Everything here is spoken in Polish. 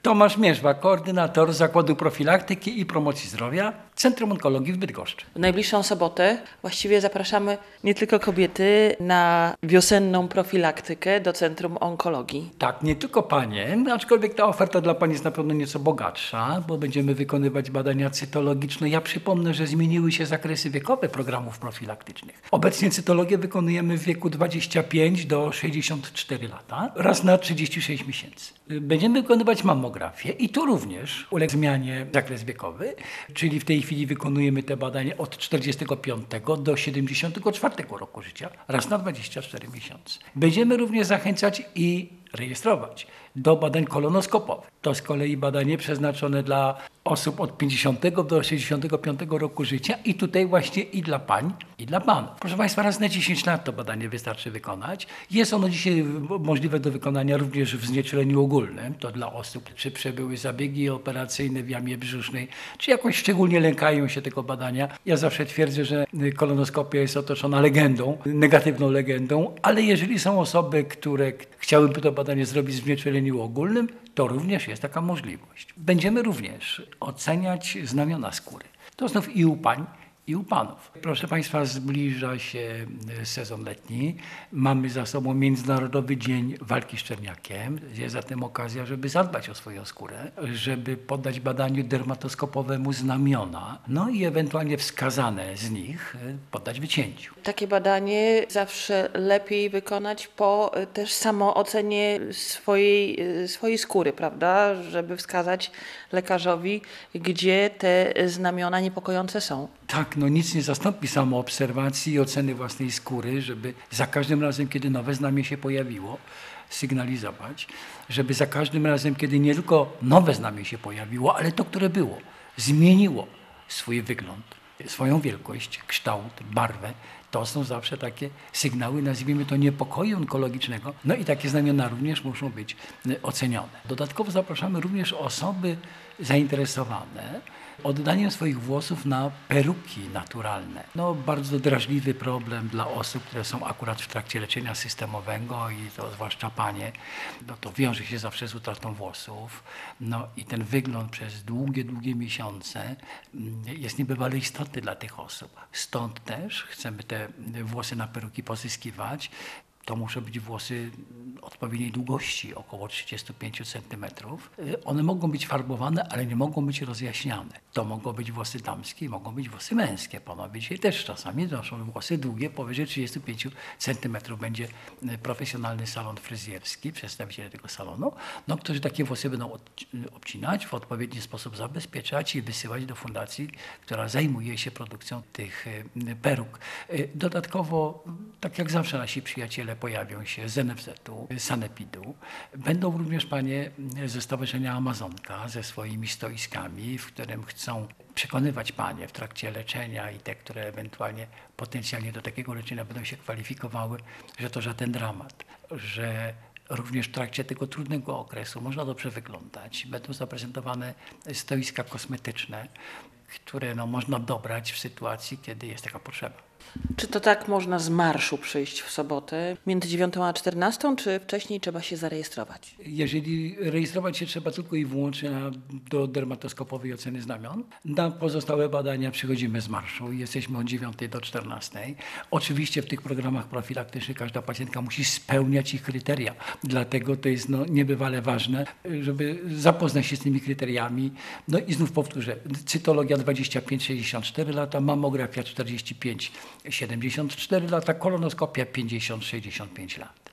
Tomasz Mierzwa, koordynator Zakładu Profilaktyki i Promocji Zdrowia, Centrum Onkologii w Bydgoszczy. W najbliższą sobotę właściwie zapraszamy nie tylko kobiety na wiosenną profilaktykę do Centrum Onkologii. Tak, nie tylko panie, aczkolwiek ta oferta dla pań jest na pewno nieco bogatsza, bo będziemy wykonywać badania cytologiczne. Ja przypomnę, że zmieniły się zakresy wiekowe programów profilaktycznych. Obecnie cytologię wykonujemy w wieku 25 do 64 lata raz na 36 miesięcy. Będziemy wykonywać mammografię i tu również uległ zmianie zakres wiekowy, czyli w tej chwili wykonujemy te badania od 45 do 74 roku życia, raz na 24 miesiące. Będziemy również zachęcać i rejestrować do badań kolonoskopowych. To z kolei badanie przeznaczone dla osób od 50 do 65 roku życia i tutaj właśnie i dla pań, i dla panów. Proszę Państwa, raz na 10 lat to badanie wystarczy wykonać. Jest ono dzisiaj możliwe do wykonania również w znieczuleniu ogólnym. To dla osób, czy przebyły zabiegi operacyjne w jamie brzusznej, czy jakoś szczególnie lękają się tego badania. Ja zawsze twierdzę, że kolonoskopia jest otoczona legendą, negatywną legendą, ale jeżeli są osoby, które chciałyby to badanie zrobić w znieczuleniu ogólnym, to również jest taka możliwość. Będziemy również oceniać znamiona skóry. To znów i u pań, i u panów. Proszę Państwa, zbliża się sezon letni. Mamy za sobą Międzynarodowy Dzień Walki z Czerniakiem. Jest zatem okazja, żeby zadbać o swoją skórę, żeby poddać badaniu dermatoskopowemu znamiona, no i ewentualnie wskazane z nich poddać wycięciu. Takie badanie zawsze lepiej wykonać po też samoocenie swojej skóry, prawda? Żeby wskazać lekarzowi, gdzie te znamiona niepokojące są. Tak, no nic nie zastąpi samoobserwacji i oceny własnej skóry, żeby za każdym razem, kiedy nowe znamie się pojawiło, sygnalizować, żeby za każdym razem, kiedy nie tylko nowe znamie się pojawiło, ale to, które było, zmieniło swój wygląd, swoją wielkość, kształt, barwę. To są zawsze takie sygnały, nazwijmy to niepokoju onkologicznego. No i takie znamiona również muszą być ocenione. Dodatkowo zapraszamy również osoby zainteresowane oddaniem swoich włosów na peruki naturalne. No, bardzo drażliwy problem dla osób, które są akurat w trakcie leczenia systemowego i to zwłaszcza panie, no to wiąże się zawsze z utratą włosów. No i ten wygląd przez długie miesiące jest niebywale istotny dla tych osób. Stąd też chcemy te włosy na peruki pozyskiwać. To muszą być włosy odpowiedniej długości, około 35 cm. One mogą być farbowane, ale nie mogą być rozjaśniane. To mogą być włosy damskie, mogą być włosy męskie. Panowie dzisiaj też czasami noszą włosy długie, powyżej 35 cm. Będzie profesjonalny salon fryzjerski, przedstawiciele tego salonu, no, którzy takie włosy będą obcinać, w odpowiedni sposób zabezpieczać i wysyłać do fundacji, która zajmuje się produkcją tych peruk. Dodatkowo, tak jak zawsze nasi przyjaciele pojawią się z NFZ-u, Sanepidu. Będą również panie ze Stowarzyszenia Amazonka ze swoimi stoiskami, w którym chcą przekonywać panie w trakcie leczenia i te, które ewentualnie potencjalnie do takiego leczenia będą się kwalifikowały, że to żaden dramat, że również w trakcie tego trudnego okresu można dobrze wyglądać. Będą zaprezentowane stoiska kosmetyczne, które można dobrać w sytuacji, kiedy jest taka potrzeba. Czy to tak można z marszu przyjść w sobotę między 9 a 14, czy wcześniej trzeba się zarejestrować? Jeżeli rejestrować się trzeba tylko i wyłącznie do dermatoskopowej oceny znamion, na pozostałe badania przychodzimy z marszu i jesteśmy od 9 do 14. Oczywiście w tych programach profilaktycznych każda pacjentka musi spełniać ich kryteria. Dlatego to jest niebywale ważne, żeby zapoznać się z tymi kryteriami. No i znów powtórzę, cytologia 25-64 lata, mammografia 45-74 lata, kolonoskopia 50-65 lat.